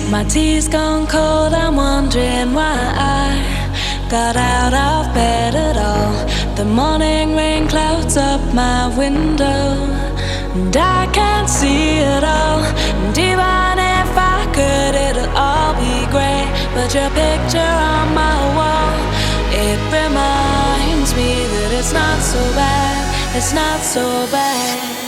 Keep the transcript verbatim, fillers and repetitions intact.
My tea's gone cold, I'm wondering why I got out of bed at all. The morning rain clouds up my window, and I can't see it all. And even if I could, it'll all be grey. But your picture on my wall, it reminds me that it's not so bad, it's not so bad.